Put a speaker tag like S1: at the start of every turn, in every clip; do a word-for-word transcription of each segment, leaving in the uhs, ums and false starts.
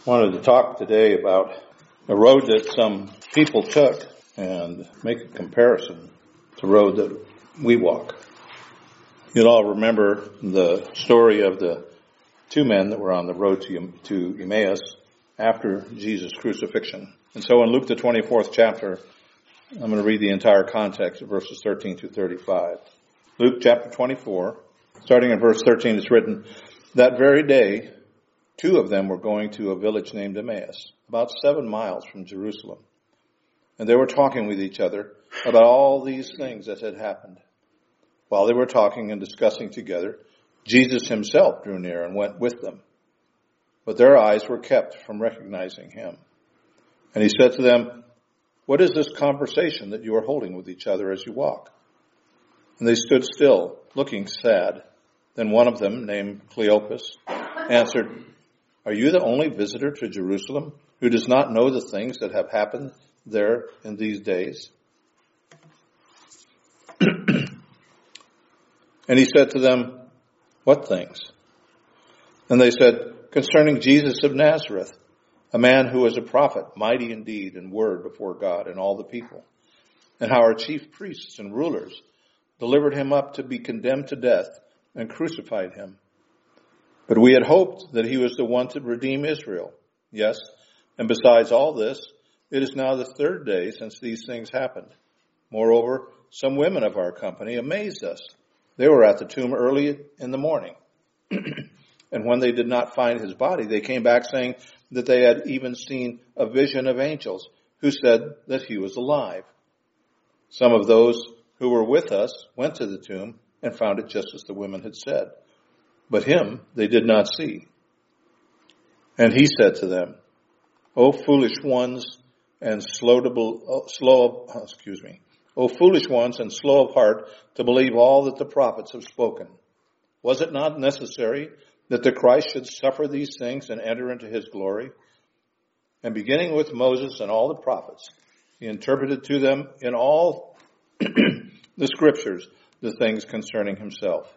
S1: Wanted to talk today about a road that some people took and make a comparison to the road that we walk. You'll all remember the story of the two men that were on the road to, to Emmaus after Jesus' crucifixion. And so in Luke the twenty-fourth chapter, I'm going to read the entire context of verses thirteen to thirty-five. Luke chapter twenty-four, starting in verse thirteen, it's written, "That very day, two of them were going to a village named Emmaus, about seven miles from Jerusalem. And they were talking with each other about all these things that had happened. While they were talking and discussing together, Jesus himself drew near and went with them. But their eyes were kept from recognizing him. And he said to them, 'What is this conversation that you are holding with each other as you walk?' And they stood still, looking sad. Then one of them, named Cleopas, answered, 'Are you the only visitor to Jerusalem who does not know the things that have happened there in these days?' And he said to them, 'What things?' And they said, 'Concerning Jesus of Nazareth, a man who was a prophet, mighty in deed and word before God and all the people, and how our chief priests and rulers delivered him up to be condemned to death and crucified him. But we had hoped that he was the one to redeem Israel. Yes, and besides all this, it is now the third day since these things happened. Moreover, some women of our company amazed us. They were at the tomb early in the morning. And when they did not find his body, they came back saying that they had even seen a vision of angels who said that he was alive. Some of those who were with us went to the tomb and found it just as the women had said. But him they did not see.' And he said to them, 'O foolish ones and slow to be, slow of, excuse me, O foolish ones and slow of heart to believe all that the prophets have spoken. Was it not necessary that the Christ should suffer these things and enter into his glory?' And beginning with Moses and all the prophets, he interpreted to them in all the scriptures the things concerning himself.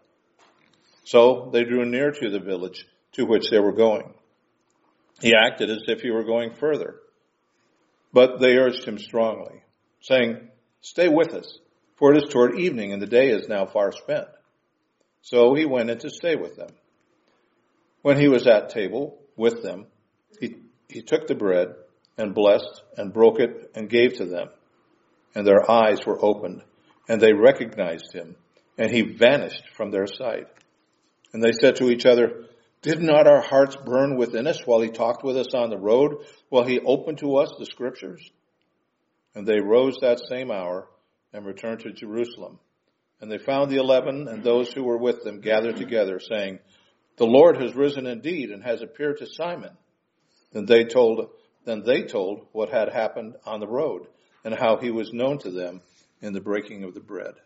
S1: So they drew near to the village to which they were going. He acted as if he were going further, but they urged him strongly, saying, 'Stay with us, for it is toward evening, and the day is now far spent.' So he went in to stay with them. When he was at table with them, he, he took the bread and blessed and broke it and gave to them. And their eyes were opened, and they recognized him, and he vanished from their sight. And they said to each other, 'Did not our hearts burn within us while he talked with us on the road, while he opened to us the scriptures?' And they rose that same hour and returned to Jerusalem. And they found the eleven and those who were with them gathered together, saying, 'The Lord has risen indeed and has appeared to Simon.' Then they told, then they told what had happened on the road and how he was known to them in the breaking of the bread."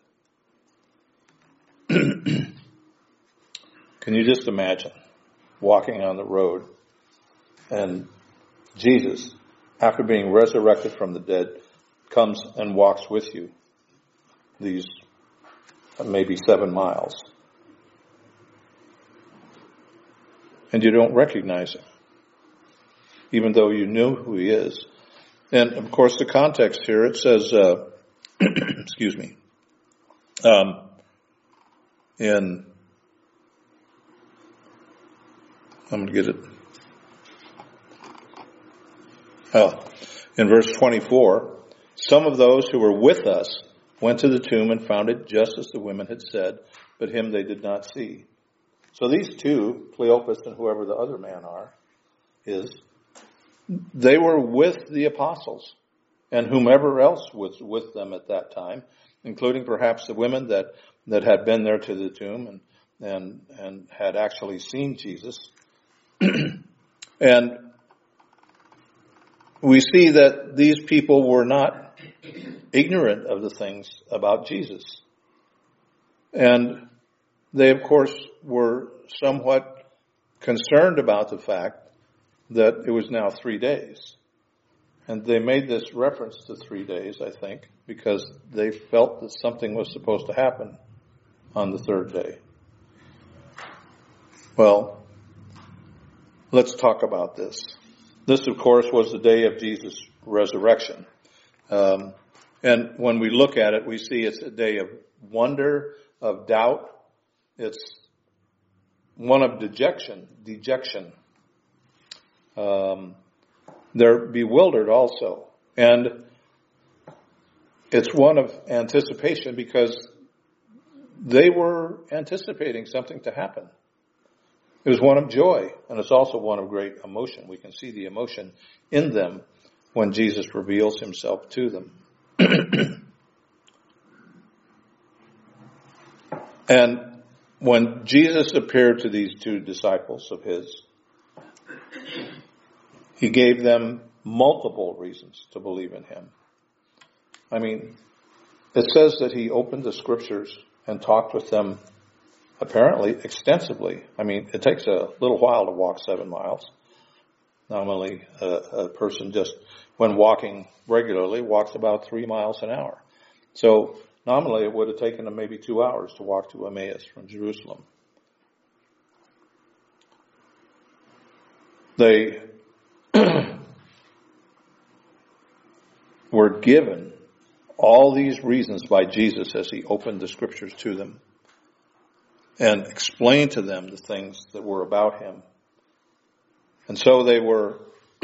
S1: Can you just imagine walking on the road and Jesus, after being resurrected from the dead, comes and walks with you these maybe seven miles, and you don't recognize him, even though you knew who he is? And of course, the context here, it says, uh, excuse me, um, in, I'm going to get it. Oh, in verse twenty-four, some of those who were with us went to the tomb and found it just as the women had said, but him they did not see. So these two, Cleopas and whoever the other man are, is, they were with the apostles and whomever else was with them at that time, including perhaps the women that, that had been there to the tomb and, and, and had actually seen Jesus. And we see that these people were not ignorant of the things about Jesus. And they, of course, were somewhat concerned about the fact that it was now three days. And they made this reference to three days, I think, because they felt that something was supposed to happen on the third day. Well, let's talk about this. This, of course, was the day of Jesus' resurrection. Um, and when we look at it, we see it's a day of wonder, of doubt. It's one of dejection, dejection. Um, they're bewildered also. And it's one of anticipation because they were anticipating something to happen. It was one of joy, and it's also one of great emotion. We can see the emotion in them when Jesus reveals himself to them. And when Jesus appeared to these two disciples of his, he gave them multiple reasons to believe in him. I mean, it says that he opened the scriptures and talked with them apparently extensively. I mean, it takes a little while to walk seven miles. Normally, a, a person just, when walking regularly, walks about three miles an hour. So, nominally, it would have taken them maybe two hours to walk to Emmaus from Jerusalem. They were given all these reasons by Jesus as he opened the scriptures to them and explained to them the things that were about him. And so they were,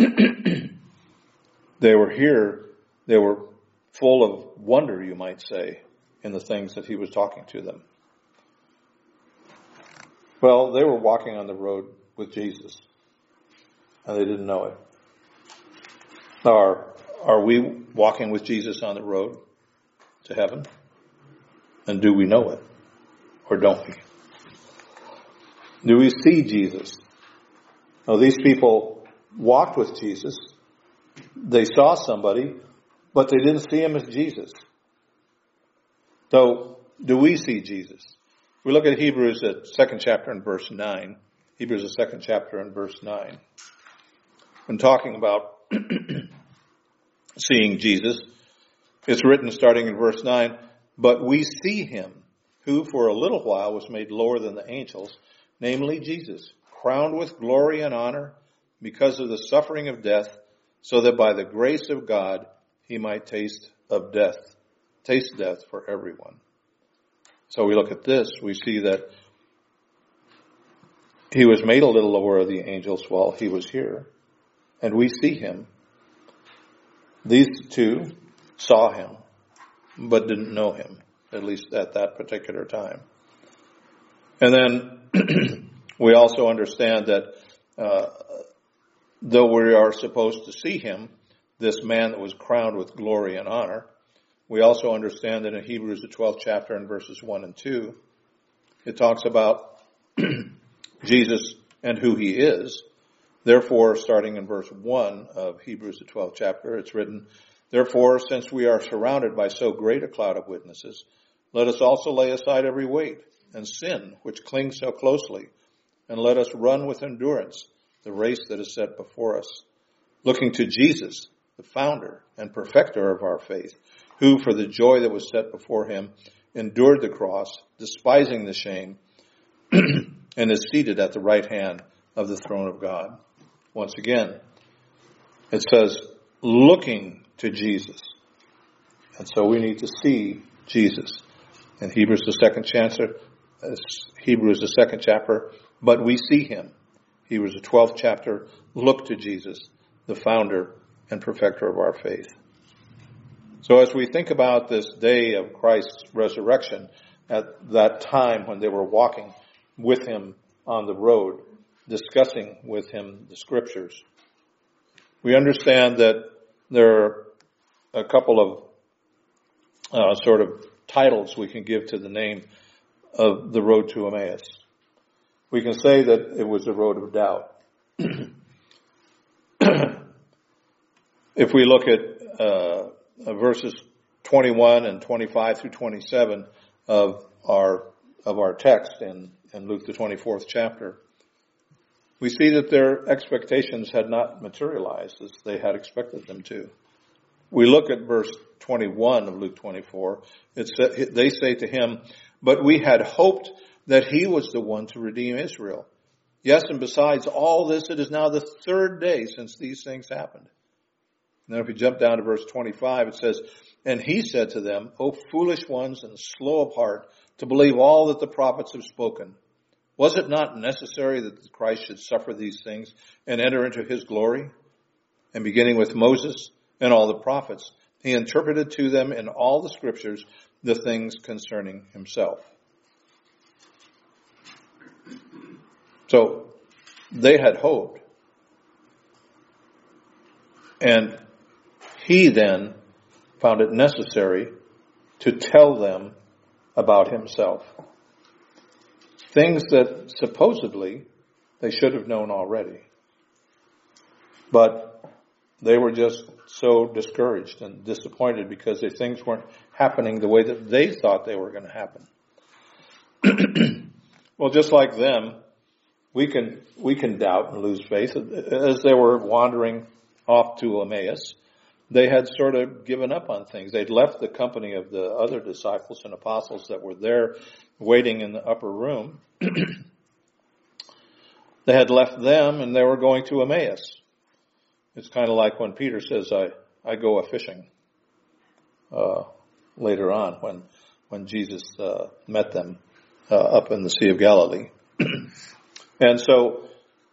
S1: they were here, they were full of wonder, you might say, in the things that he was talking to them. Well, they were walking on the road with Jesus, and they didn't know it. Now, are, are we walking with Jesus on the road to heaven? And do we know it? Or don't we? Do we see Jesus? Now, these people walked with Jesus. They saw somebody, but they didn't see him as Jesus. So, do we see Jesus? We look at Hebrews, at second chapter and verse nine. Hebrews, the second chapter and verse nine. When talking about seeing Jesus, it's written starting in verse nine, but we see him who for a little while was made lower than the angels, namely Jesus, crowned with glory and honor because of the suffering of death, so that by the grace of God he might taste of death, taste death for everyone. So we look at this, we see that he was made a little lower of the angels while he was here, and we see him. These two saw him, but didn't know him, at least at that particular time. And then we also understand that uh, though we are supposed to see him, this man that was crowned with glory and honor, we also understand that in Hebrews, the twelfth chapter and verses one and two, it talks about Jesus and who he is. Therefore, starting in verse one of Hebrews, the twelfth chapter, it's written, therefore, since we are surrounded by so great a cloud of witnesses, let us also lay aside every weight and sin which clings so closely, and let us run with endurance the race that is set before us, looking to Jesus, the founder and perfecter of our faith, who for the joy that was set before him endured the cross, despising the shame, and is seated at the right hand of the throne of God. Once again, it says, looking to Jesus. And so we need to see Jesus. In Hebrews, the second chapter, Hebrews, the second chapter, but we see him. Hebrews, the twelfth chapter, look to Jesus, the founder and perfecter of our faith. So as we think about this day of Christ's resurrection, at that time when they were walking with him on the road, discussing with him the scriptures, we understand that there are a couple of uh, sort of titles we can give to the name of the road to Emmaus. We can say that it was a road of doubt. If we look at uh, verses twenty-one and twenty-five through twenty-seven of our of our text in, in Luke the twenty-fourth chapter, we see that their expectations had not materialized as they had expected them to. We look at verse twenty-one of Luke twenty-four. It's, they say to him, but we had hoped that he was the one to redeem Israel. Yes, and besides all this, it is now the third day since these things happened. And then if we jump down to verse twenty-five, it says, and he said to them, O foolish ones and slow of heart, to believe all that the prophets have spoken. Was it not necessary that Christ should suffer these things and enter into his glory? And beginning with Moses and all the prophets, he interpreted to them in all the scriptures the things concerning himself. So they had hoped. And he then found it necessary to tell them about himself. Things that supposedly they should have known already. But they were just so discouraged and disappointed because the things weren't happening the way that they thought they were going to happen. Well, just like them, we can we can doubt and lose faith. As they were wandering off to Emmaus, they had sort of given up on things. They'd left the company of the other disciples and apostles that were there waiting in the upper room. They had left them and they were going to Emmaus. It's kind of like when Peter says, I, I go a-fishing, uh, later on when, when Jesus, uh, met them, uh, up in the Sea of Galilee. And so,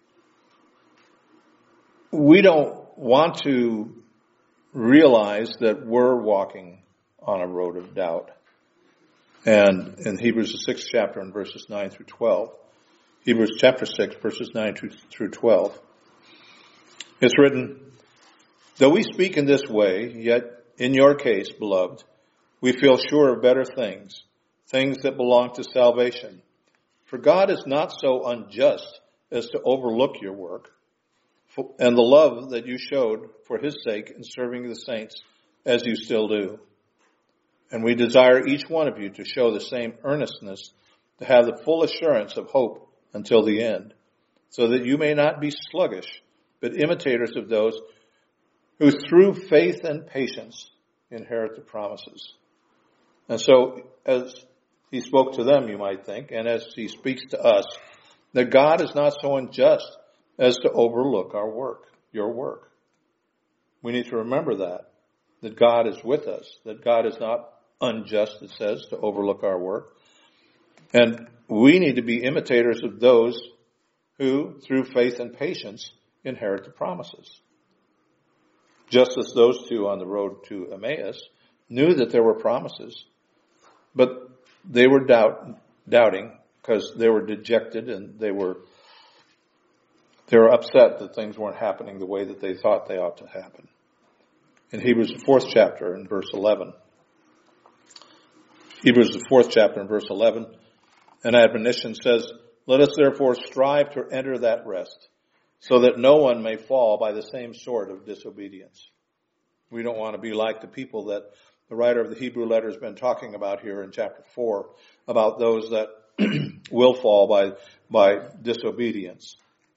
S1: we don't want to realize that we're walking on a road of doubt. And in Hebrews, the sixth chapter, in verses nine through twelve, Hebrews chapter six, verses nine through twelve, it's written, though we speak in this way, yet in your case, beloved, we feel sure of better things, things that belong to salvation. For God is not so unjust as to overlook your work and the love that you showed for his sake in serving the saints as you still do. And we desire each one of you to show the same earnestness, to have the full assurance of hope until the end, so that you may not be sluggish, but imitators of those who through faith and patience inherit the promises. And so, as he spoke to them, you might think, and as he speaks to us, that God is not so unjust as to overlook our work, your work. We need to remember that, that God is with us, that God is not unjust, it says, to overlook our work. And we need to be imitators of those who, through faith and patience, inherit the promises. Just as those two on the road to Emmaus knew that there were promises, but they were doubt, doubting because they were dejected and they were they were upset that things weren't happening the way that they thought they ought to happen. In Hebrews, the fourth chapter, in verse eleven, Hebrews, the fourth chapter, in verse eleven, an admonition says, let us therefore strive to enter that rest, so that no one may fall by the same sort of disobedience. We don't want to be like the people that the writer of the Hebrew letter has been talking about here in chapter four, about those that will fall by, by disobedience.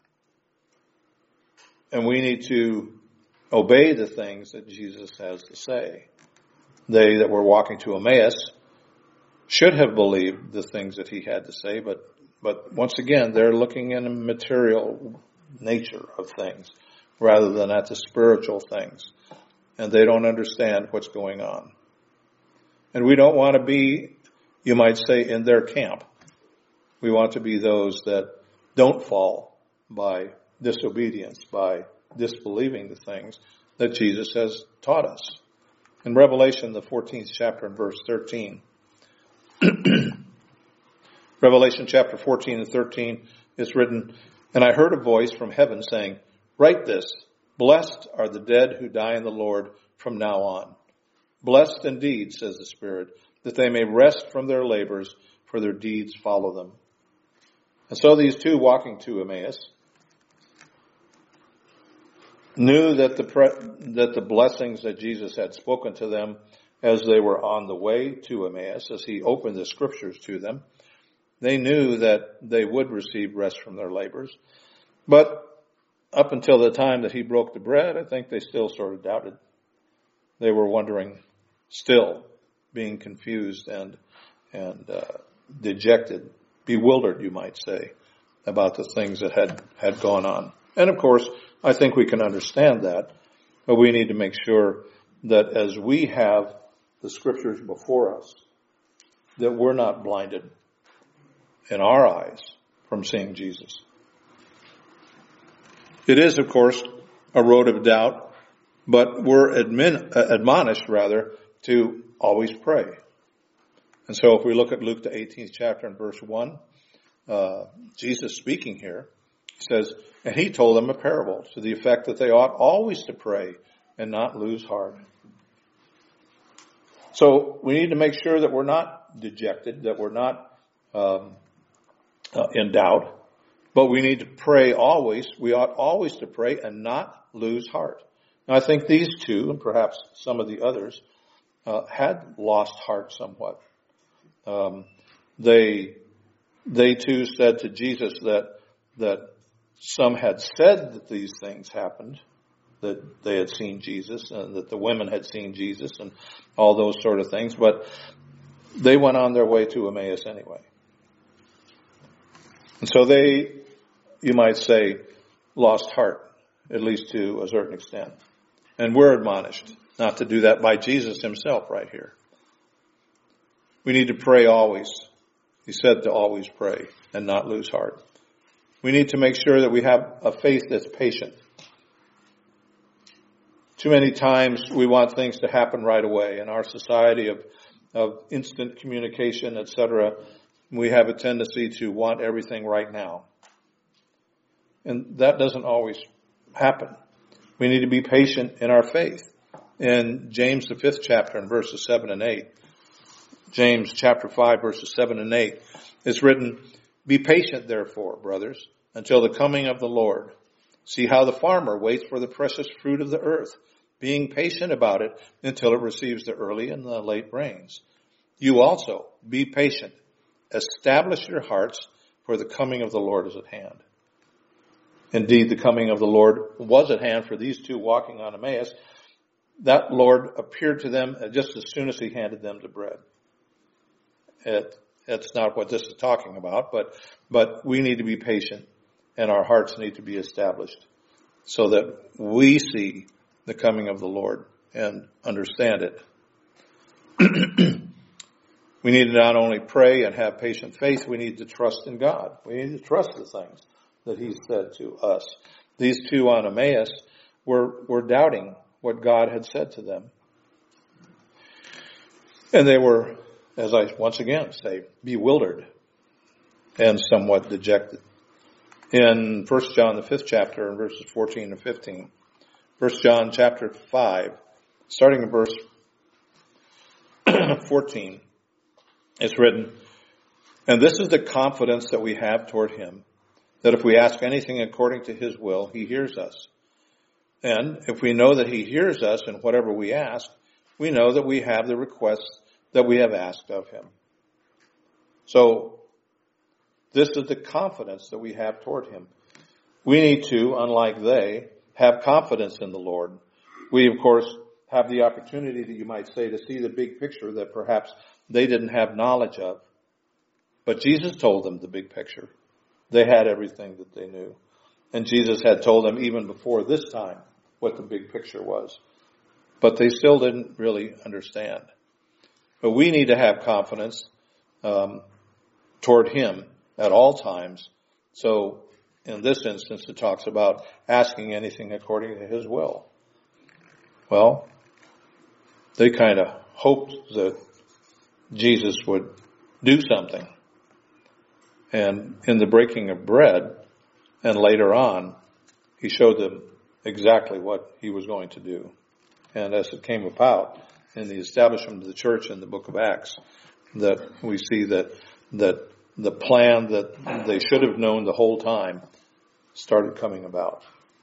S1: And we need to obey the things that Jesus has to say. They that were walking to Emmaus should have believed the things that he had to say, but, but once again, they're looking in a material nature of things rather than at the spiritual things. And they don't understand what's going on. And we don't want to be, you might say, in their camp. We want to be those that don't fall by disobedience, by disbelieving the things that Jesus has taught us. In Revelation, the fourteenth chapter and verse thirteen, Revelation chapter fourteen and thirteen is written, and I heard a voice from heaven saying, write this, blessed are the dead who die in the Lord from now on. Blessed indeed, says the Spirit, that they may rest from their labors, for their deeds follow them. And so these two walking to Emmaus knew that the pre- that the blessings that Jesus had spoken to them as they were on the way to Emmaus, as he opened the scriptures to them, they knew that they would receive rest from their labors. But up until the time that he broke the bread, I think they still sort of doubted. They were wondering, still being confused and and uh, dejected, bewildered, you might say, about the things that had, had gone on. And of course, I think we can understand that, but we need to make sure that as we have the scriptures before us, that we're not blinded in our eyes from seeing Jesus. It is, of course, a road of doubt, but we're admin, uh, admonished, rather, to always pray. And so if we look at Luke, the eighteenth chapter and verse one, uh, Jesus speaking here, says, and he told them a parable to the effect that they ought always to pray and not lose heart. So we need to make sure that we're not dejected, that we're not um, uh, in doubt, but we need to pray always. We ought always to pray and not lose heart. Now I think these two, and perhaps some of the others, uh, had lost heart somewhat. Um, they they too said to Jesus that that some had said that these things happened, that they had seen Jesus and that the women had seen Jesus and all those sort of things, but they went on their way to Emmaus anyway. And so they, you might say, lost heart, at least to a certain extent. And we're admonished not to do that by Jesus himself right here. We need to pray always. He said to always pray and not lose heart. We need to make sure that we have a faith that's patient. Too many times we want things to happen right away. In our society of, of instant communication, et cetera, we have a tendency to want everything right now. And that doesn't always happen. We need to be patient in our faith. In James, the fifth chapter, in verses seven and eight, James chapter five, verses seven and eight, it's written, "Be patient, therefore, brothers, until the coming of the Lord. See how the farmer waits for the precious fruit of the earth, being patient about it until it receives the early and the late rains. You also be patient. Establish your hearts, for the coming of the Lord is at hand." Indeed, the coming of the Lord was at hand for these two walking on Emmaus. That Lord appeared to them just as soon as he handed them the bread. It, it's not what this is talking about, but, but we need to be patient and our hearts need to be established so that we see the coming of the Lord and understand it. We need to not only pray and have patient faith, we need to trust in God. We need to trust the things that he said to us. These two on Emmaus were, were doubting what God had said to them. And they were, as I once again say, bewildered and somewhat dejected. In First John, the fifth chapter, in verses fourteen and fifteen, First John chapter five, starting in verse fourteen, it's written, "And this is the confidence that we have toward him, that if we ask anything according to his will, he hears us. And if we know that he hears us in whatever we ask, we know that we have the requests that we have asked of him." So, this is the confidence that we have toward him. We need to, unlike they, have confidence in the Lord. We, of course, have the opportunity, that you might say, to see the big picture that perhaps they didn't have knowledge of. But Jesus told them the big picture. They had everything that they knew. And Jesus had told them even before this time what the big picture was. But they still didn't really understand. But we need to have confidence um, toward him at all times. So in this instance, it talks about asking anything according to his will. Well, they kind of hoped that Jesus would do something. And in the breaking of bread, and later on, he showed them exactly what he was going to do. And as it came about in the establishment of the church in the book of Acts, that we see that that the plan that they should have known the whole time started coming about.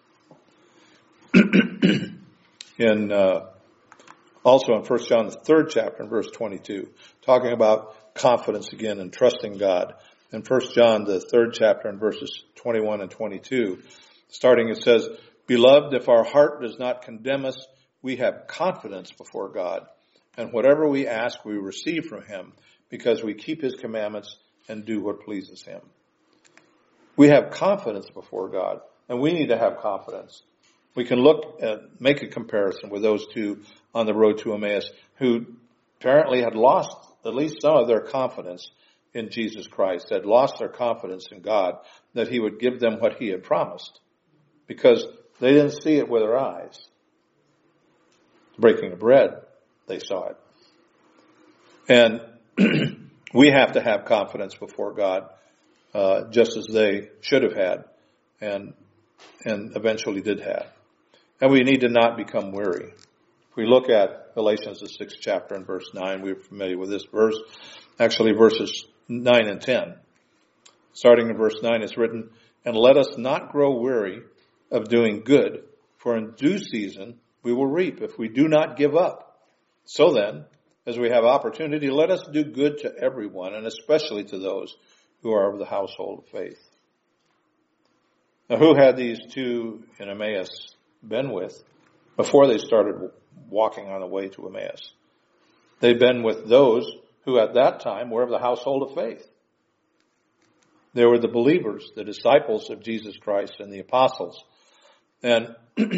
S1: in uh, also in First John, the third chapter, in verse twenty-two, talking about confidence again and trusting God. In First John, the third chapter, in verses twenty-one and twenty-two, starting it says, "Beloved, if our heart does not condemn us, we have confidence before God. And whatever we ask, we receive from him, because we keep his commandments and do what pleases him." we have confidence before God, and we need to have confidence. We can look at, make a comparison with those two on the road to Emmaus who apparently had lost at least some of their confidence in Jesus Christ, had lost their confidence in God, that he would give them what he had promised, because they didn't see it with their eyes. Breaking of bread, they saw it. And we have to have confidence before God, uh, just as they should have had, and and eventually did have. And we need to not become weary. If we look at Galatians, the sixth chapter and verse nine, we're familiar with this verse. Actually, verses nine and ten. Starting in verse nine, it's written, "And let us not grow weary of doing good, for in due season we will reap if we do not give up. So then, as we have opportunity, let us do good to everyone, and especially to those who are of the household of faith." Now, who had these two in Emmaus been with before they started walking on the way to Emmaus? They'd been with those who at that time were of the household of faith. They were the believers, the disciples of Jesus Christ and the apostles. And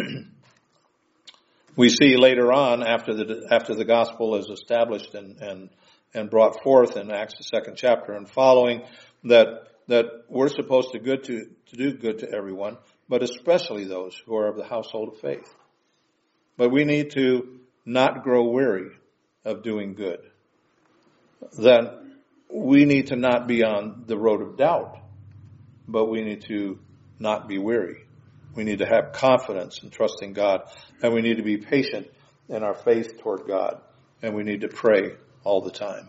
S1: we see later on, after the after the gospel is established and and and brought forth in Acts the second chapter and following, that that we're supposed to good to to do good to everyone, but especially those who are of the household of faith. But we need to not grow weary of doing good. Then we need to not be on the road of doubt, but we need to not be weary. We need to have confidence and trust in God, and we need to be patient in our faith toward God, and we need to pray all the time.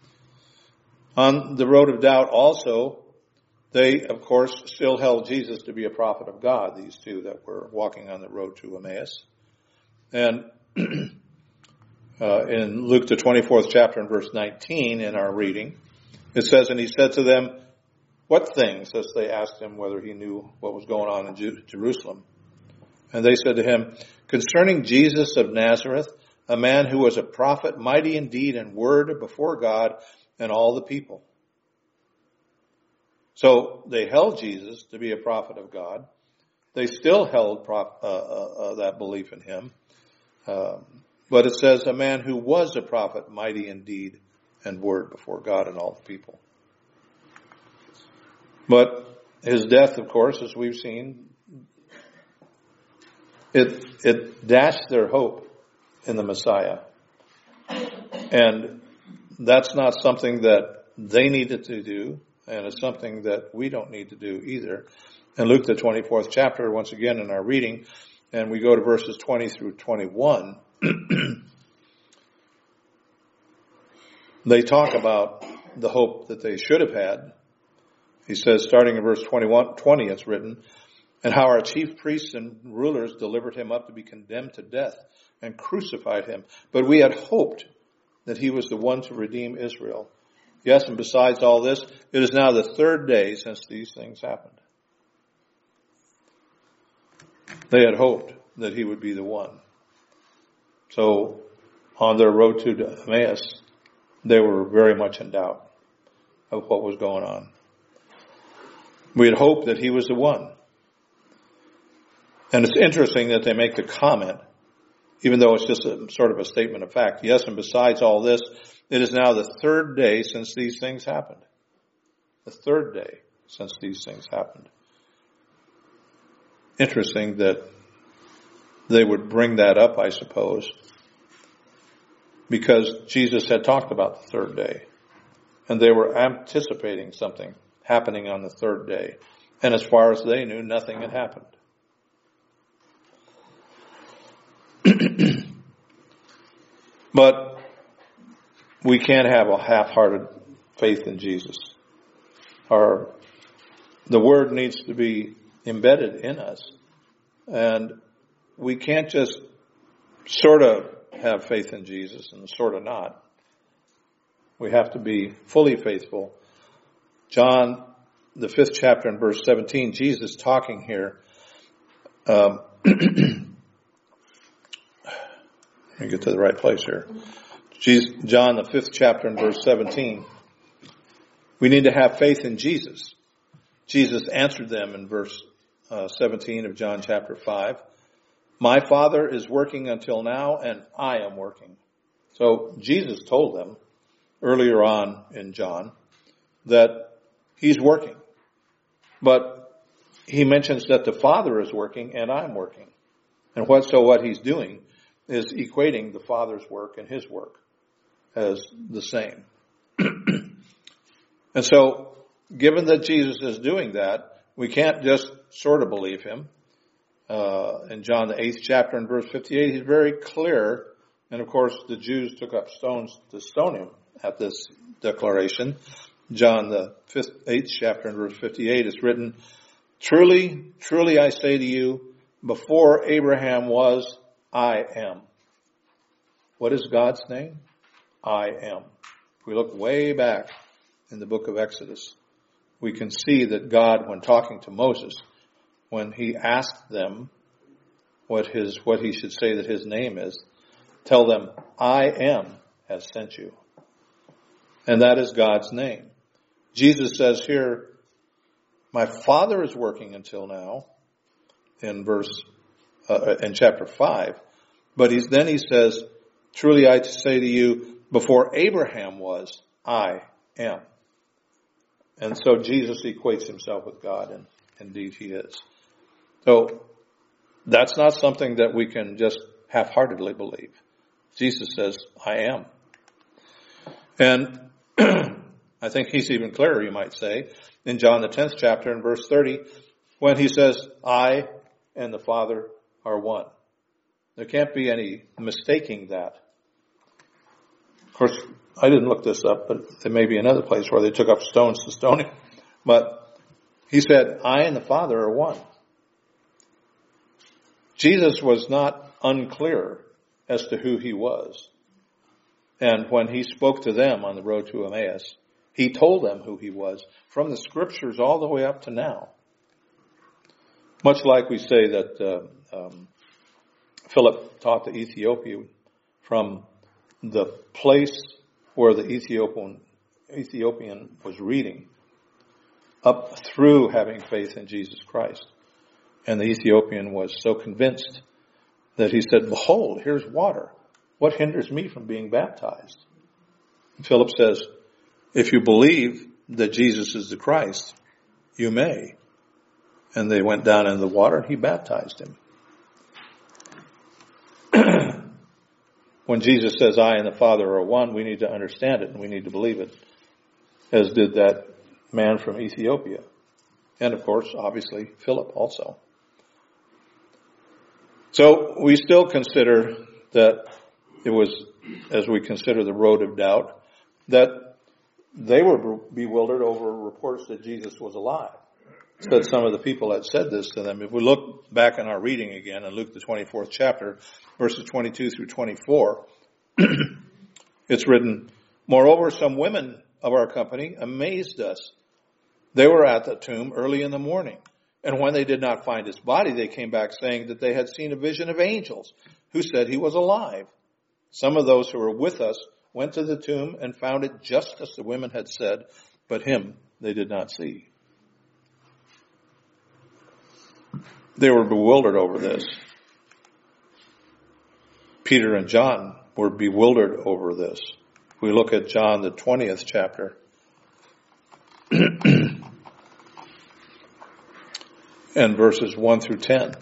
S1: On the road of doubt also, they, of course, still held Jesus to be a prophet of God, these two that were walking on the road to Emmaus. And uh, in Luke, the twenty-fourth chapter and verse nineteen in our reading, it says, "And he said to them, 'What things?' as they asked him whether he knew what was going on in Ju- Jerusalem. And they said to him, 'Concerning Jesus of Nazareth, a man who was a prophet, mighty in deed and word before God and all the people.'" So they held Jesus to be a prophet of God. They still held prop, uh, uh, uh, that belief in him. Um, but it says a man who was a prophet, mighty in deed and word before God and all the people. But his death, of course, as we've seen, it it dashed their hope in the Messiah. And that's not something that they needed to do, and it's something that we don't need to do either. In Luke, the twenty-fourth chapter, once again in our reading, and we go to verses twenty through twenty-one, they talk about the hope that they should have had. He says, starting in verse twenty-one, twenty, it's written, "And how our chief priests and rulers delivered him up to be condemned to death and crucified him. But we had hoped that he was the one to redeem Israel. Yes, and besides all this, it is now the third day since these things happened." They had hoped that he would be the one. So on their road to Emmaus, they were very much in doubt of what was going on. We had hoped that he was the one. And it's interesting that they make the comment, even though it's just a sort of a statement of fact. Yes, and besides all this, it is now the third day since these things happened. The third day since these things happened. Interesting that they would bring that up, I suppose, because Jesus had talked about the third day. And they were anticipating something happening on the third day. And as far as they knew, nothing had happened. But we can't have a half-hearted faith in Jesus. Our, the Word needs to be embedded in us. And we can't just sort of have faith in Jesus and sort of not. We have to be fully faithful. John, the fifth chapter and verse seventeen, Jesus talking here. Um, let me get to the right place here. Jesus, John, the fifth chapter and verse seventeen. We need to have faith in Jesus. Jesus answered them in verse uh, seventeen of John chapter five. My Father is working until now, and I am working. So Jesus told them earlier on in John that he's working. But he mentions that the Father is working and I'm working. And what, so what he's doing is equating the Father's work and his work as the same. And so, given that Jesus is doing that, we can't just sort of believe him. Uh, in John the eighth chapter and verse fifty-eight, he's very clear. And of course, the Jews took up stones to stone him at this declaration. John the fifth, eighth chapter and verse fifty-eight is written, Truly, truly I say to you, before Abraham was, I am. What is God's name? I am. If we look way back in the book of Exodus, we can see that God, when talking to Moses, when he asked them what his, what he should say that his name is, tell them, I am has sent you. And that is God's name. Jesus says here, my Father is working until now, in verse, uh, in chapter five. But he's, then he says, truly I say to you, before Abraham was, I am. And so Jesus equates himself with God, and indeed he is. So that's not something that we can just half-heartedly believe. Jesus says, I am. And I think he's even clearer, you might say, in John the tenth chapter and verse thirty, when he says, I and the Father are one. There can't be any mistaking that. Of course, I didn't look this up, but there may be another place where they took up stones to stone him. But he said, I and the Father are one. Jesus was not unclear as to who he was. And when he spoke to them on the road to Emmaus, he told them who he was from the scriptures all the way up to now. Much like we say that uh, um, Philip taught the Ethiopian from the place where the Ethiopian, Ethiopian was reading up through having faith in Jesus Christ. And the Ethiopian was so convinced that he said, behold, here's water. What hinders me from being baptized? And Philip says, if you believe that Jesus is the Christ, you may. And they went down in the water and he baptized him. When Jesus says, I and the Father are one, we need to understand it and we need to believe it, as did that man from Ethiopia. And of course, obviously, Philip also. So we still consider that it was, as we consider the road of doubt, that they were bewildered over reports that Jesus was alive. Said some of the people had said this to them. If we look back in our reading again in Luke the twenty-fourth chapter, verses twenty-two through twenty-four, it's written, moreover, some women of our company amazed us. They were at the tomb early in the morning. And when they did not find his body, they came back saying that they had seen a vision of angels who said he was alive. Some of those who were with us went to the tomb and found it just as the women had said, but him they did not see. They were bewildered over this. Peter and John were bewildered over this. If we look at John the twentieth chapter, and verses one through ten.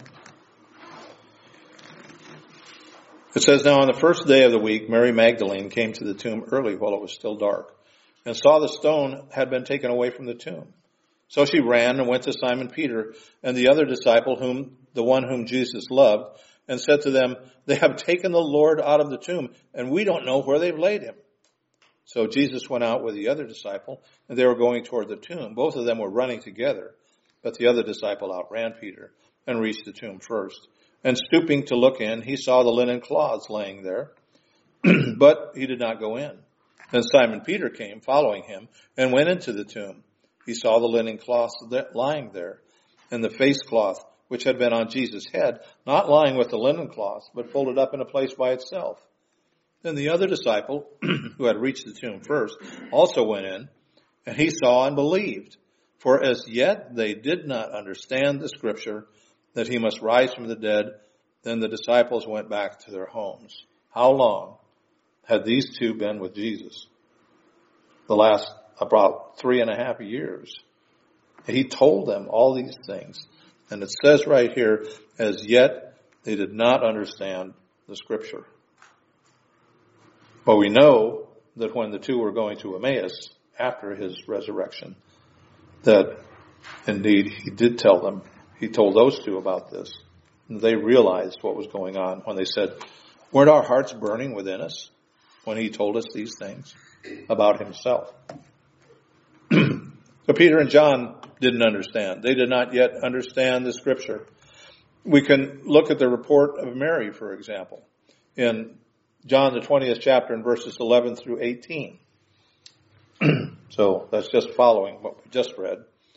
S1: It says, now on the first day of the week, Mary Magdalene came to the tomb early while it was still dark, and saw the stone had been taken away from the tomb. So she ran and went to Simon Peter and the other disciple, whom the one whom Jesus loved, and said to them, they have taken the Lord out of the tomb, and we don't know where they've laid him. So Jesus went out with the other disciple, and they were going toward the tomb. Both of them were running together, but the other disciple outran Peter and reached the tomb first. And stooping to look in, he saw the linen cloths laying there, but he did not go in. Then Simon Peter came, following him, and went into the tomb. He saw the linen cloths lying there, and the face cloth which had been on Jesus' head, not lying with the linen cloth, but folded up in a place by itself. Then the other disciple, who had reached the tomb first, also went in, and he saw and believed. For as yet they did not understand the scripture that he must rise from the dead. Then the disciples went back to their homes. How long had these two been with Jesus? The last about three and a half years. He told them all these things. And it says right here, as yet they did not understand the scripture. But we know that when the two were going to Emmaus after his resurrection, that indeed he did tell them, he told those two about this. And they realized what was going on when they said, weren't our hearts burning within us when he told us these things about himself? So Peter and John didn't understand. They did not yet understand the scripture. We can look at the report of Mary, for example, in John the twentieth chapter in verses eleven through eighteen. So that's just following what we just read.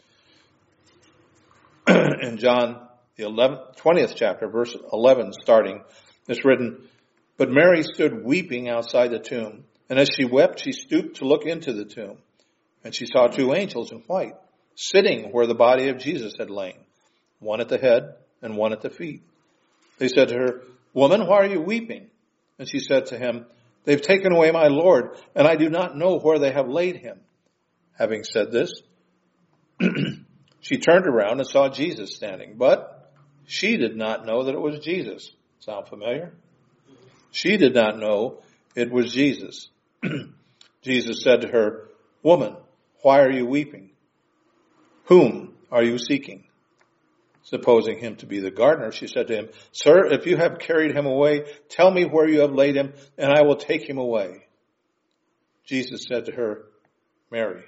S1: In John the eleventh, twentieth chapter, verse eleven starting, it's written, but Mary stood weeping outside the tomb. And as she wept, she stooped to look into the tomb. And she saw two angels in white, sitting where the body of Jesus had lain, one at the head and one at the feet. They said to her, woman, why are you weeping? And she said to him, they've taken away my Lord, and I do not know where they have laid him. Having said this, she turned around and saw Jesus standing, but she did not know that it was Jesus. Sound familiar? She did not know it was Jesus. Jesus said to her, woman, why are you weeping? Whom are you seeking? Supposing him to be the gardener, she said to him, sir, if you have carried him away, tell me where you have laid him, and I will take him away. Jesus said to her, Mary.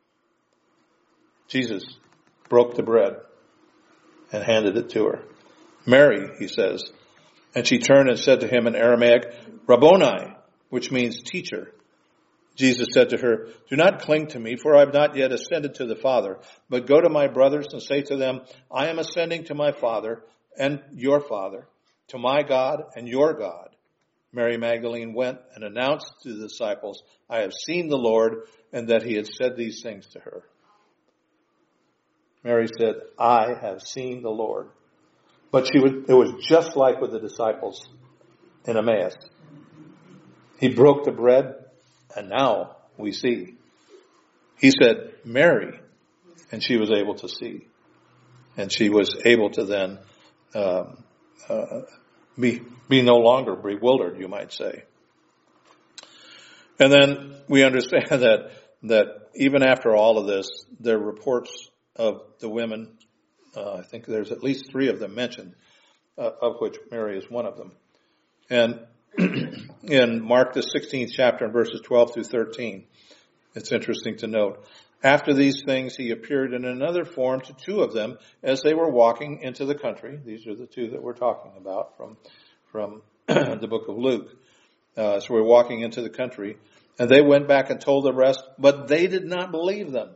S1: Jesus broke the bread and handed it to her. Mary, he says. And she turned and said to him in Aramaic, Rabboni, which means teacher. Jesus said to her, do not cling to me, for I have not yet ascended to the Father, but go to my brothers and say to them, I am ascending to my Father and your Father, to my God and your God. Mary Magdalene went and announced to the disciples, I have seen the Lord, and that he had said these things to her. Mary said, I have seen the Lord. But she was, it was just like with the disciples in Emmaus. He broke the bread, and now we see. He said, Mary, and she was able to see. And she was able to then um, uh, be, be no longer bewildered, you might say. And then we understand that, that even after all of this, there are reports of the women, uh, I think there's at least three of them mentioned, uh, of which Mary is one of them. And in Mark the sixteenth chapter in verses twelve through thirteen, it's interesting to note. After these things, he appeared in another form to two of them as they were walking into the country. These are the two that we're talking about from, from the book of Luke. Uh, so we're walking into the country, and they went back and told the rest, but they did not believe them.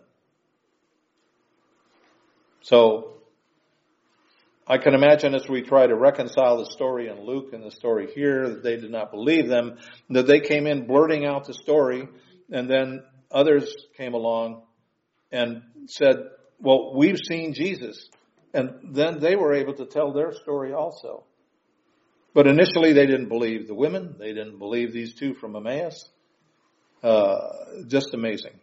S1: So I can imagine as we try to reconcile the story in Luke and the story here, that they did not believe them, that they came in blurting out the story, and then others came along and said, well, we've seen Jesus. And then they were able to tell their story also. But initially they didn't believe the women. They didn't believe these two from Emmaus. Uh, just amazing.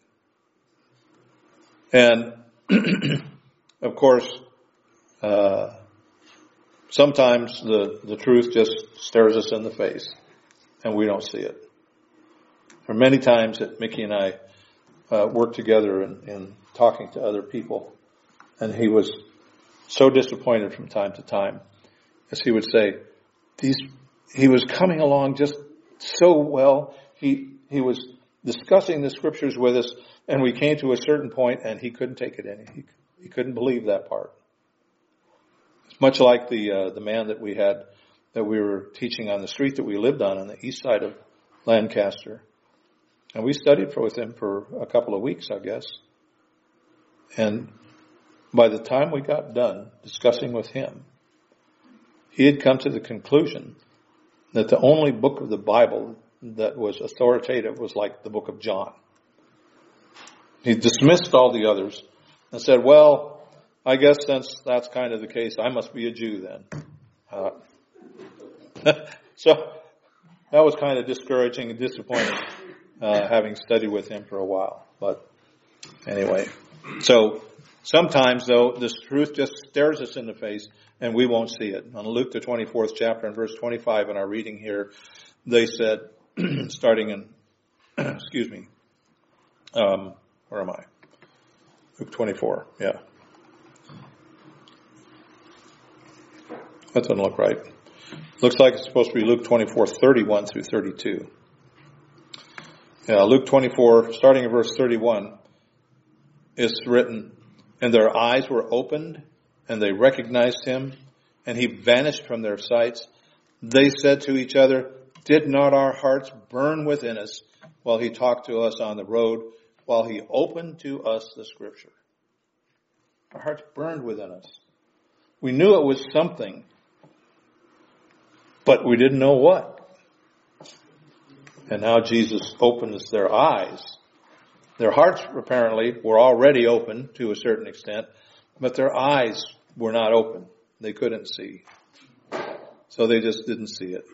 S1: And of course, uh, sometimes the, the truth just stares us in the face and we don't see it. There are many times that Mickey and I uh, worked together in, in talking to other people, and he was so disappointed from time to time as he would say, these, he was coming along just so well. He, he was discussing the scriptures with us, and we came to a certain point and he couldn't take it in. He, he couldn't believe that part. It's much like the, uh, the man that we had, that we were teaching on the street that we lived on on the east side of Lancaster. And we studied for, with him for a couple of weeks, I guess. And by the time we got done discussing with him, he had come to the conclusion that the only book of the Bible that was authoritative was like the book of John. He dismissed all the others and said, well, I guess since that's kind of the case, I must be a Jew then. Uh, so that was kind of discouraging and disappointing, uh, having studied with him for a while. But anyway, so sometimes though, this truth just stares us in the face and we won't see it. On Luke the twenty-fourth chapter and verse twenty-five in our reading here, they said, starting in, excuse me, um, where am I? Luke twenty-four, yeah. That doesn't look right. Looks like it's supposed to be Luke twenty-four, thirty-one through thirty-two. Yeah, Luke twenty-four, starting in verse thirty-one, it's written, and their eyes were opened, and they recognized him, and he vanished from their sights. They said to each other, did not our hearts burn within us while he talked to us on the road, while he opened to us the scripture? Our hearts burned within us. We knew it was something, but we didn't know what. And now Jesus opens their eyes. Their hearts apparently were already open to a certain extent, but their eyes were not open. They couldn't see. So they just didn't see it.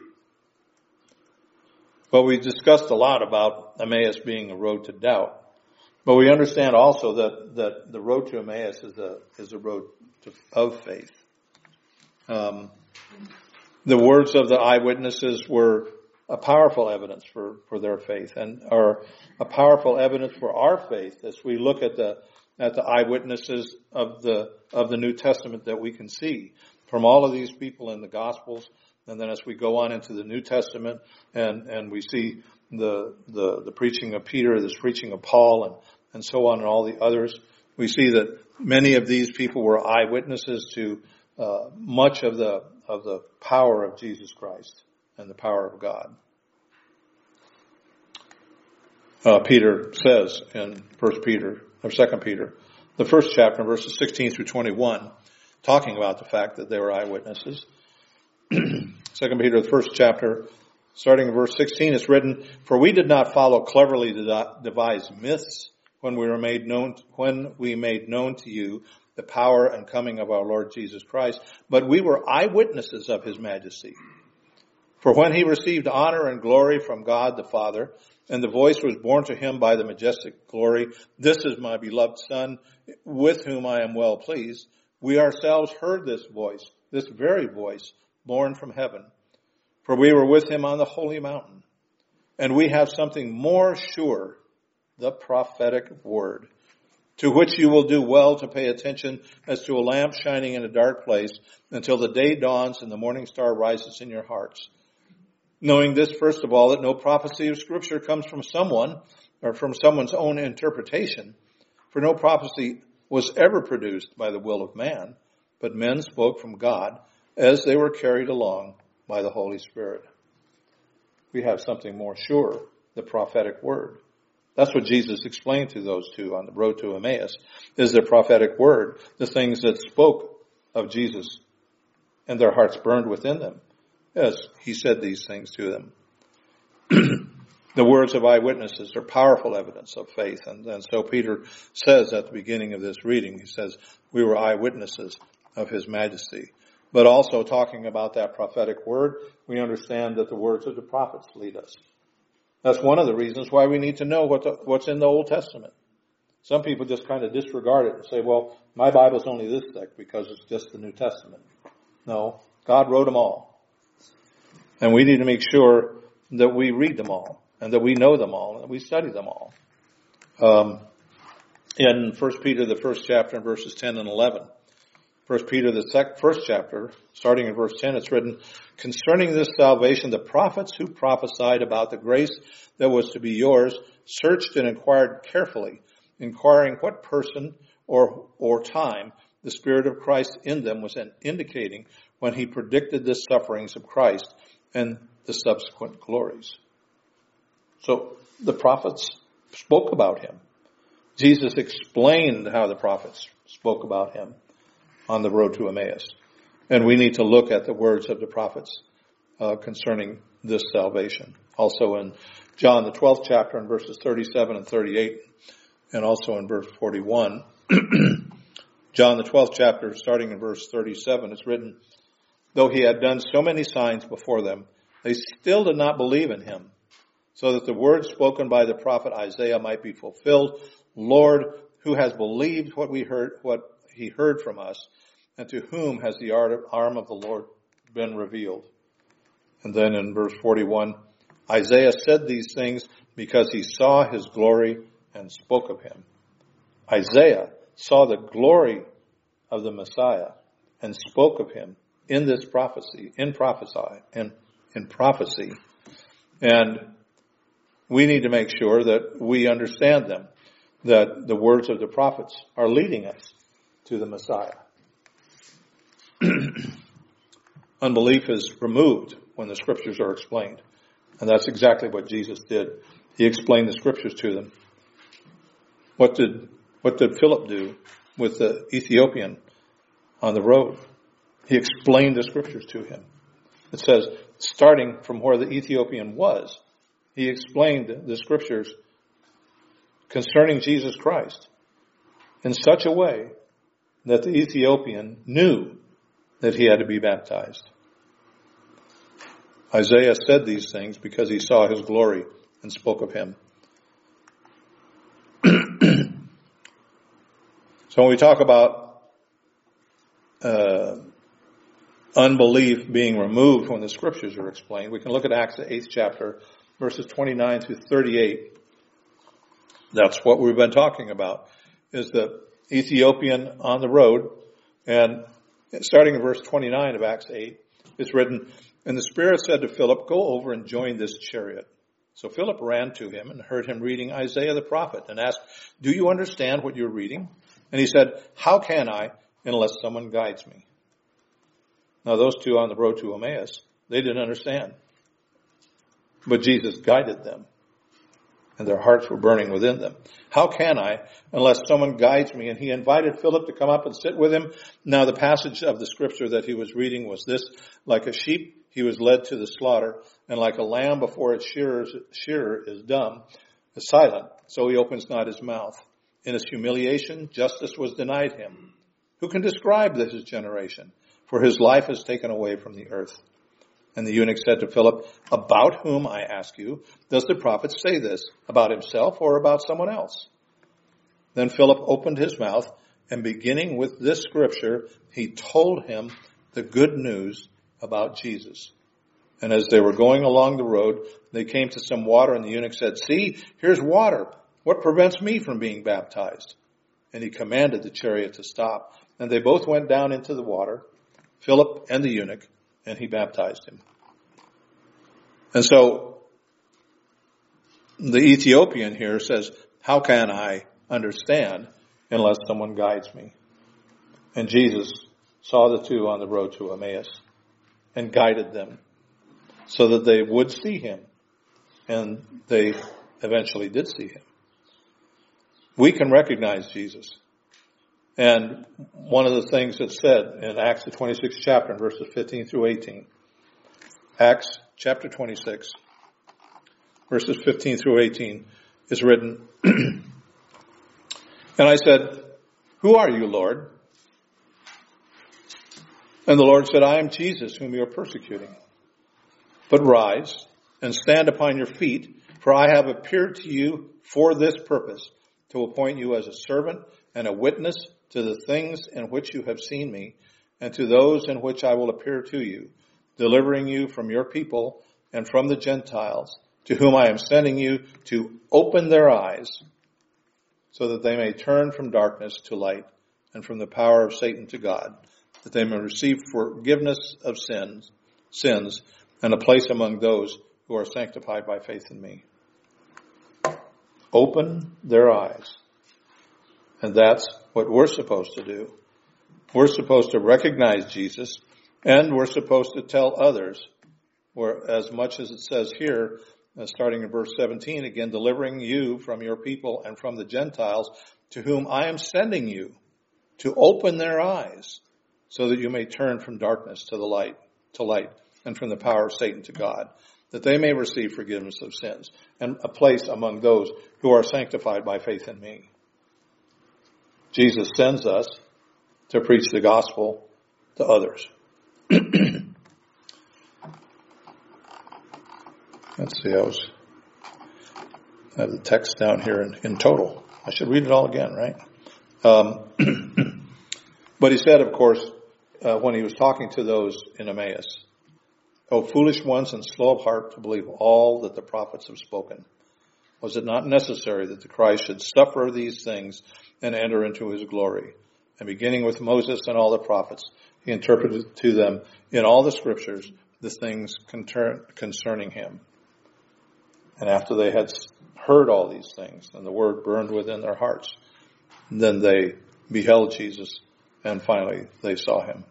S1: But we discussed a lot about Emmaus being a road to doubt. But we understand also that, that the road to Emmaus is a, is a road to, of faith. Um, the words of the eyewitnesses were a powerful evidence for, for their faith and are a powerful evidence for our faith as we look at the, at the eyewitnesses of the, of the New Testament that we can see from all of these people in the Gospels. And then as we go on into the New Testament and, and we see the, the, the preaching of Peter, this preaching of Paul and, and so on and all the others, we see that many of these people were eyewitnesses to, uh, much of the, of the power of Jesus Christ and the power of God. Uh, Peter says in First Peter, or Second Peter, the first chapter, verses sixteen through twenty-one, talking about the fact that they were eyewitnesses. Second Peter, the first chapter, starting in verse sixteen, it's written, for we did not follow cleverly devised myths when we were made known, when we made known to you the power and coming of our Lord Jesus Christ, but we were eyewitnesses of his majesty. For when he received honor and glory from God the Father, and the voice was borne to him by the majestic glory, this is my beloved Son, with whom I am well pleased, we ourselves heard this voice, this very voice, born from heaven. For we were with him on the holy mountain. And we have something more sure, the prophetic word, to which you will do well to pay attention as to a lamp shining in a dark place until the day dawns and the morning star rises in your hearts. Knowing this, first of all, that no prophecy of Scripture comes from someone or from someone's own interpretation. For no prophecy was ever produced by the will of man, but men spoke from God as they were carried along by the Holy Spirit. We have something more sure, the prophetic word. That's what Jesus explained to those two on the road to Emmaus, is the prophetic word, the things that spoke of Jesus, and their hearts burned within them as he said these things to them. The words of eyewitnesses are powerful evidence of faith. And, and so Peter says at the beginning of this reading, he says, we were eyewitnesses of his majesty. But also talking about that prophetic word, we understand that the words of the prophets lead us. That's one of the reasons why we need to know what the, what's in the Old Testament. Some people just kind of disregard it and say, well, my Bible's only this thick because it's just the New Testament. No, God wrote them all. And we need to make sure that we read them all and that we know them all and that we study them all. Um, in First Peter, the first chapter, in verses ten and eleven, First Peter, the sec- first chapter, starting in verse ten, it's written, concerning this salvation, the prophets who prophesied about the grace that was to be yours searched and inquired carefully, inquiring what person or, or time the Spirit of Christ in them was indicating when he predicted the sufferings of Christ and the subsequent glories. So the prophets spoke about him. Jesus explained how the prophets spoke about him on the road to Emmaus. And we need to look at the words of the prophets uh, concerning this salvation. Also in John, the twelfth chapter, in verses thirty-seven and thirty-eight, and also in verse forty-one, John, the twelfth chapter, starting in verse thirty-seven, it's written, though he had done so many signs before them, they still did not believe in him, so that the words spoken by the prophet Isaiah might be fulfilled. Lord, who has believed what we heard, what he heard from us, and to whom has the arm of the Lord been revealed? And then in verse forty-one, Isaiah said these things because he saw his glory and spoke of him. Isaiah saw the glory of the Messiah and spoke of him in this prophecy, in prophesy, in, in prophecy. And we need to make sure that we understand them, that the words of the prophets are leading us to the Messiah. Unbelief is removed when the scriptures are explained. And that's exactly what Jesus did. He explained the scriptures to them. What did, what did Philip do with the Ethiopian on the road? He explained the scriptures to him. It says, starting from where the Ethiopian was, he explained the scriptures concerning Jesus Christ in such a way that the Ethiopian knew that he had to be baptized. Isaiah said these things because he saw his glory and spoke of him. So when we talk about uh, unbelief being removed when the scriptures are explained, we can look at Acts the eighth chapter, verses twenty-nine through thirty-eight. That's what we've been talking about, is the Ethiopian on the road. And starting in verse twenty-nine of Acts eight, it's written, and the Spirit said to Philip, go over and join this chariot. So Philip ran to him and heard him reading Isaiah the prophet and asked, do you understand what you're reading? And he said, how can I unless someone guides me? Now those two on the road to Emmaus, they didn't understand. But Jesus guided them, and their hearts were burning within them. How can I unless someone guides me? And he invited Philip to come up and sit with him. Now the passage of the scripture that he was reading was this: like a sheep he was led to the slaughter, and like a lamb before its shearers, shearer is dumb, is silent, so he opens not his mouth. In his humiliation, justice was denied him. Who can describe this his generation? For his life is taken away from the earth. And the eunuch said to Philip, about whom, I ask you, does the prophet say this? About himself or about someone else? Then Philip opened his mouth, and beginning with this scripture, he told him the good news about Jesus. And as they were going along the road, they came to some water, and the eunuch said, see, here's water. What prevents me from being baptized? And he commanded the chariot to stop. And they both went down into the water, Philip and the eunuch, and he baptized him. And so the Ethiopian here says, how can I understand unless someone guides me? And Jesus saw the two on the road to Emmaus and guided them so that they would see him. And they eventually did see him. We can recognize Jesus. And one of the things that's said in Acts the twenty-sixth chapter, verses fifteen through eighteen. Acts chapter twenty-six, verses fifteen through eighteen is written, and I said, who are you, Lord? And the Lord said, I am Jesus, whom you are persecuting. But rise and stand upon your feet, for I have appeared to you for this purpose, to appoint you as a servant and a witness to the things in which you have seen me, and to those in which I will appear to you, delivering you from your people and from the Gentiles, to whom I am sending you to open their eyes, so that they may turn from darkness to light, and from the power of Satan to God, that they may receive forgiveness of sins, sins, and a place among those who are sanctified by faith in me. Open their eyes. And that's what we're supposed to do. We're supposed to recognize Jesus, and we're supposed to tell others, where as much as it says here, uh, starting in verse seventeen, again, delivering you from your people and from the Gentiles, to whom I am sending you, to open their eyes, so that you may turn from darkness to the light, to light, and from the power of Satan to God, that they may receive forgiveness of sins, and a place among those who are sanctified by faith in me. Jesus sends us to preach the gospel to others. Let's see, I was, I have the text down here in, in total. I should read it all again, right? Um, but he said, of course, uh, when he was talking to those in Emmaus, "O foolish ones and slow of heart to believe all that the prophets have spoken. Was it not necessary that the Christ should suffer these things and enter into his glory? And beginning with Moses and all the prophets, he interpreted to them in all the scriptures the things concerning him." And after they had heard all these things, and the word burned within their hearts, then they beheld Jesus, and finally they saw him.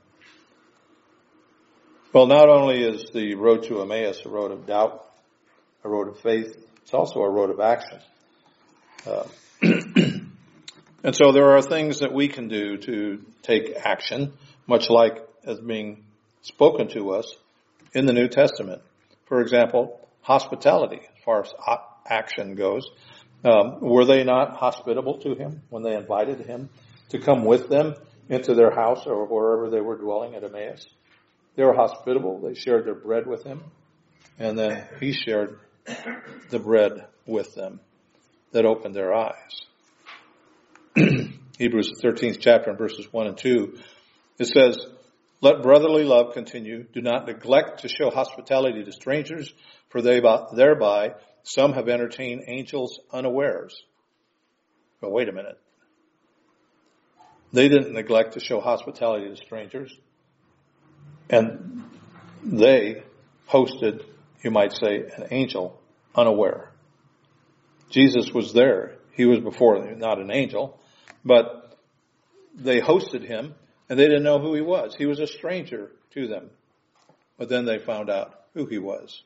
S1: Well, not only is the road to Emmaus a road of doubt, a road of faith, it's also a road of action. Uh, and so there are things that we can do to take action, much like as being spoken to us in the New Testament. For example, hospitality, as far as action goes. Um, were they not hospitable to him when they invited him to come with them into their house or wherever they were dwelling at Emmaus? They were hospitable. They shared their bread with him. And then he shared the bread with them that opened their eyes. Hebrews thirteenth chapter and verses one and two, it says, "Let brotherly love continue. Do not neglect to show hospitality to strangers, for they thereby some have entertained angels unawares." Well, wait a minute. They didn't neglect to show hospitality to strangers. And they hosted, you might say, an angel unaware. Jesus was there. He was before them, not an angel. But they hosted him, and they didn't know who he was. He was a stranger to them. But then they found out who he was.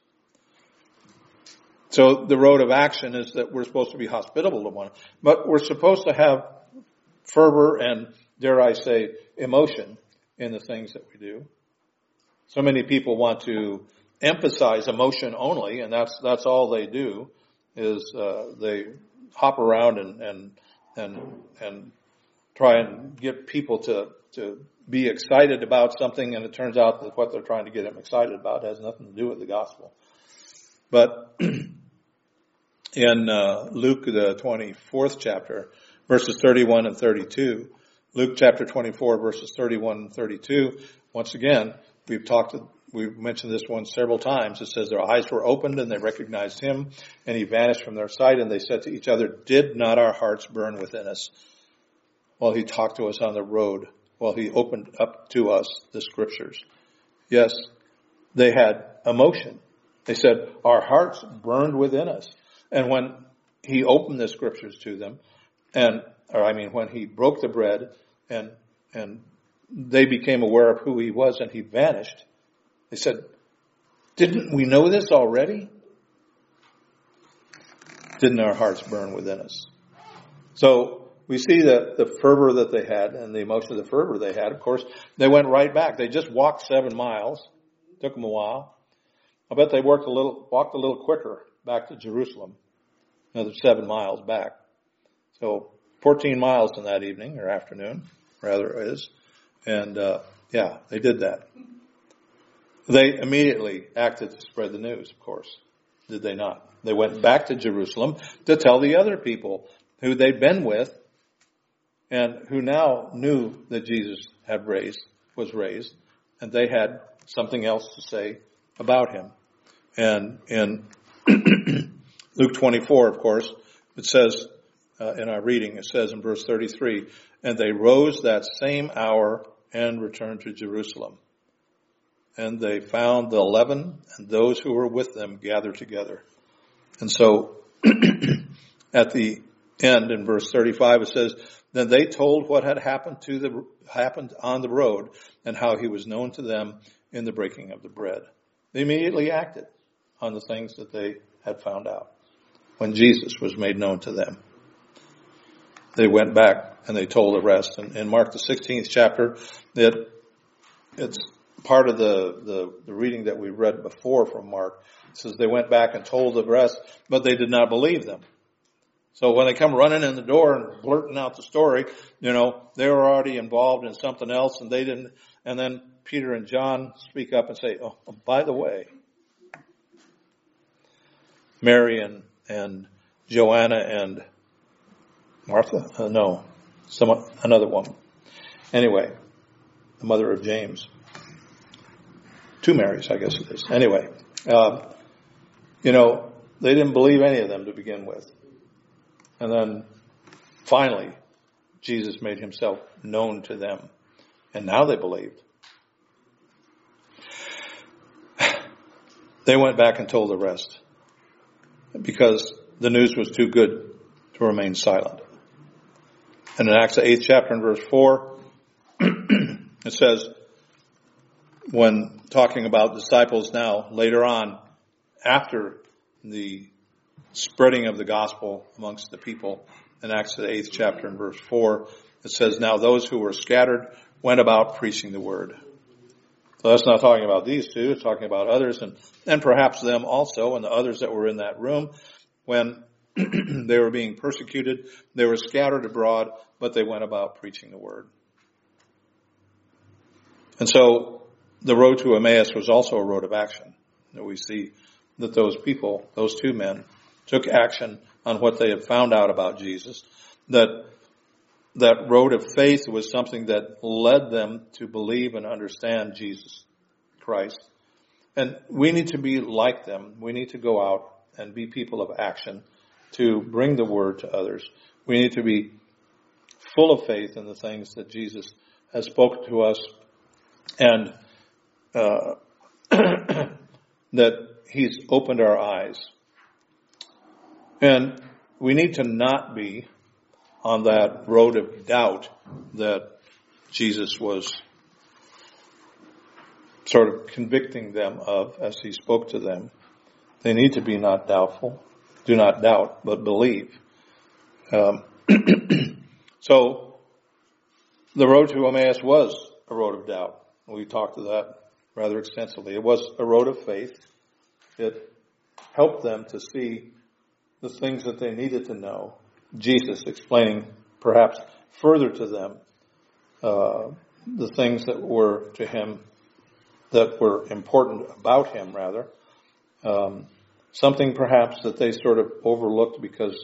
S1: So the road of action is that we're supposed to be hospitable to one another. But we're supposed to have fervor and, dare I say, emotion in the things that we do. So many people want to emphasize emotion only, and that's that's all they do, is uh, they hop around and and and and try and get people to to be excited about something, and it turns out that what they're trying to get them excited about has nothing to do with the gospel. But in uh, Luke, the twenty-fourth chapter, verses thirty-one and thirty-two, Luke chapter twenty-four, verses thirty-one and thirty-two, once again, we've talked, we've mentioned this one several times. It says their eyes were opened and they recognized him, and he vanished from their sight, and they said to each other, "Did not our hearts burn within us while he talked to us on the road, while he opened up to us the scriptures?" Yes, they had emotion. They said, our hearts burned within us. And when he opened the scriptures to them, and, or I mean, when he broke the bread and, and they became aware of who he was and he vanished, they said, "Didn't we know this already?" Didn't our hearts burn within us? So we see that the fervor that they had and the emotion of the fervor they had, of course, they went right back. They just walked seven miles. Took them a while. I bet they worked a little, walked a little quicker back to Jerusalem. Another seven miles back. So fourteen miles in that evening or afternoon, rather it is. And, uh, yeah, they did that. They immediately acted to spread the news, of course. Did they not? They went back to Jerusalem to tell the other people who they'd been with and who now knew that Jesus had raised, was raised, and they had something else to say about him. And in Luke twenty-four, of course, it says, uh, in our reading, it says in verse thirty-three, "And they rose that same hour and returned to Jerusalem. And they found the eleven and those who were with them gathered together." And so at the end in verse thirty-five, it says, "Then they told what had happened to the, happened on the road and how he was known to them in the breaking of the bread." They immediately acted on the things that they had found out when Jesus was made known to them. They went back and they told the rest. And in Mark the sixteenth chapter, that it's part of the, the, the reading that we read before from Mark. It says they went back and told the rest, but they did not believe them. So when they come running in the door and blurting out the story, you know, they were already involved in something else and they didn't, and then Peter and John speak up and say, oh, by the way, Mary and, and Joanna and Martha, uh, no, some, another woman. Anyway, the mother of James. Two Marys, I guess it is. Anyway, uh, you know, they didn't believe any of them to begin with. And then finally, Jesus made himself known to them. And now they believed. They went back and told the rest because the news was too good to remain silent. And in Acts the eighth chapter and verse four, it says, when talking about disciples now, later on, after the spreading of the gospel amongst the people, in Acts the eighth chapter and verse four, it says, now those who were scattered went about preaching the word. So that's not talking about these two, it's talking about others and, and perhaps them also and the others that were in that room when they were being persecuted. They were scattered abroad, but they went about preaching the word. And so the road to Emmaus was also a road of action. That we see that those people, those two men, took action on what they had found out about Jesus. That that road of faith was something that led them to believe and understand Jesus Christ. And we need to be like them. We need to go out and be people of action to bring the word to others. We need to be full of faith in the things that Jesus has spoken to us and uh, that he's opened our eyes. And we need to not be on that road of doubt that Jesus was sort of convicting them of as he spoke to them. They need to be not doubtful. Do not doubt, but believe. Um, so the road to Emmaus was a road of doubt. We talked to that rather extensively. It was a road of faith. It helped them to see the things that they needed to know. Jesus explaining perhaps further to them uh, the things that were to him, that were important about him rather. Um, something perhaps that they sort of overlooked because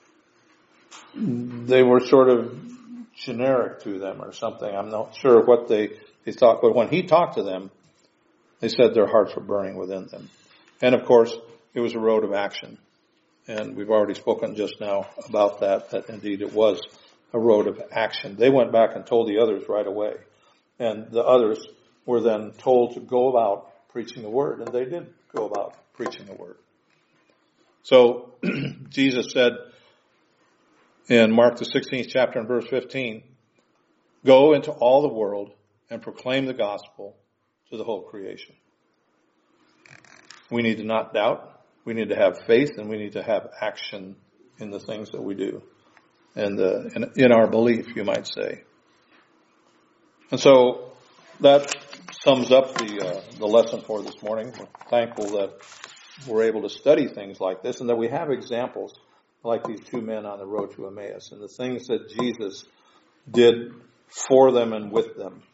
S1: they were sort of generic to them or something. I'm not sure what they, they thought, but when he talked to them, they said their hearts were burning within them. And of course, it was a road of action. And we've already spoken just now about that, that indeed it was a road of action. They went back and told the others right away. And the others were then told to go about preaching the word. And they did go about preaching the word. So Jesus said in Mark the sixteenth chapter and verse fifteen, go into all the world and proclaim the gospel to the whole creation. We need to not doubt. We need to have faith and we need to have action in the things that we do. And uh, in, in our belief, you might say. And so that sums up the uh, the lesson for this morning. We're thankful that we're able to study things like this and that we have examples like these two men on the road to Emmaus and the things that Jesus did for them and with them.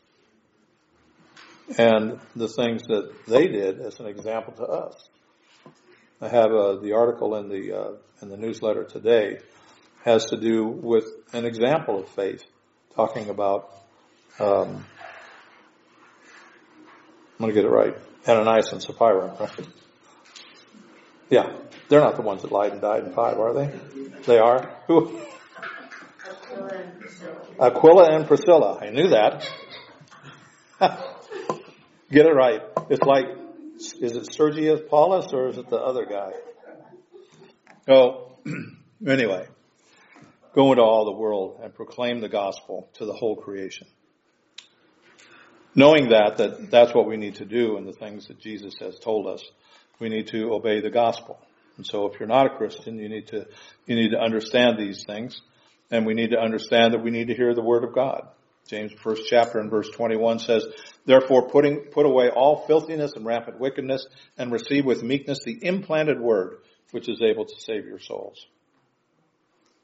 S1: And the things that they did as an example to us. I have uh, the article in the uh, in the newsletter today has to do with an example of faith, talking about, um, I'm going to get it right, Ananias and Sapphira, right? Yeah, they're not the ones that lied and died in five, are they? They are? Who? Aquila and Priscilla. Aquila and Priscilla. I knew that. Get it right. It's like, is it Sergius Paulus or is it the other guy? Oh, anyway, go into all the world and proclaim the gospel to the whole creation. Knowing that, that that's what we need to do and the things that Jesus has told us. We need to obey the gospel. And so if you're not a Christian, you need to, you need to understand these things. And we need to understand that we need to hear the word of God. James first chapter and verse twenty-one says, therefore putting, put away all filthiness and rampant wickedness and receive with meekness the implanted word, which is able to save your souls.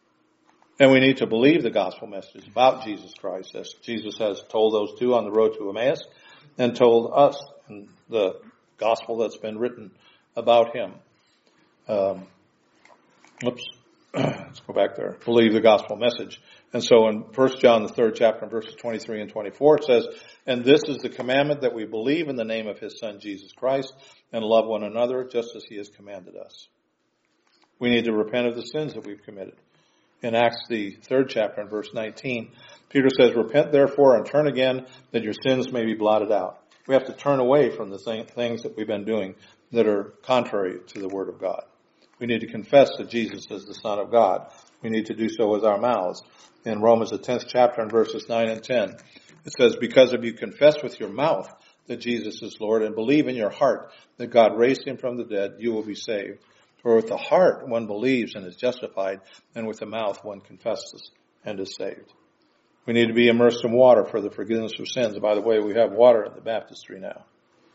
S1: And we need to believe the gospel message about Jesus Christ, as Jesus has told those two on the road to Emmaus and told us in the gospel that's been written about him. Um, oops. Let's go back there. Believe the gospel message. And so in First John, the third chapter, verses twenty-three and twenty-four, it says, "And this is the commandment, that we believe in the name of his Son, Jesus Christ, and love one another just as he has commanded us." We need to repent of the sins that we've committed. In Acts, the third chapter, in verse nineteen, Peter says, "Repent therefore and turn again, that your sins may be blotted out." We have to turn away from the th- things that we've been doing that are contrary to the Word of God. We need to confess that Jesus is the Son of God. We need to do so with our mouths. In Romans, the tenth chapter, in verses nine and ten, it says, "Because if you confess with your mouth that Jesus is Lord and believe in your heart that God raised him from the dead, you will be saved. For with the heart one believes and is justified, and with the mouth one confesses and is saved." We need to be immersed in water for the forgiveness of sins. By the way, we have water in the baptistry now.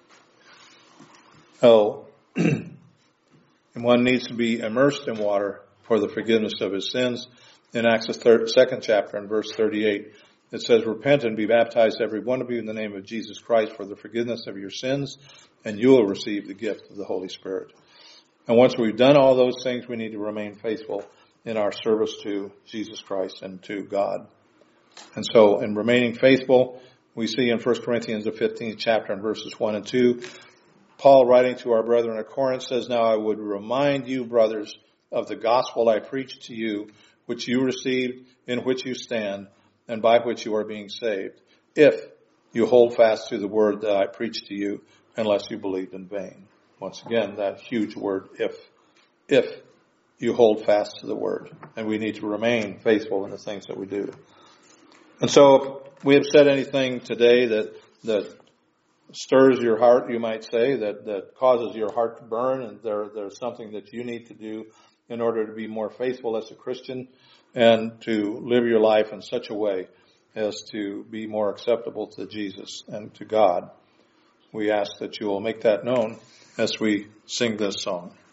S1: Oh, and one needs to be immersed in water for the forgiveness of his sins. In Acts, the third, second chapter, in verse thirty-eight, it says, "Repent and be baptized, every one of you, in the name of Jesus Christ for the forgiveness of your sins, and you will receive the gift of the Holy Spirit." And once we've done all those things, we need to remain faithful in our service to Jesus Christ and to God. And so in remaining faithful, we see in First Corinthians, the fifteenth chapter, in verses one and two, Paul, writing to our brethren at Corinth, says, "Now I would remind you, brothers, of the gospel I preached to you, which you received, in which you stand, and by which you are being saved, if you hold fast to the word that I preached to you, unless you believed in vain." Once again, that huge word, if. If you hold fast to the word. And we need to remain faithful in the things that we do. And so, if we have said anything today that, that stirs your heart, you might say, that, that causes your heart to burn, and there, there's something that you need to do in order to be more faithful as a Christian and to live your life in such a way as to be more acceptable to Jesus and to God. We ask that you will make that known as we sing this song.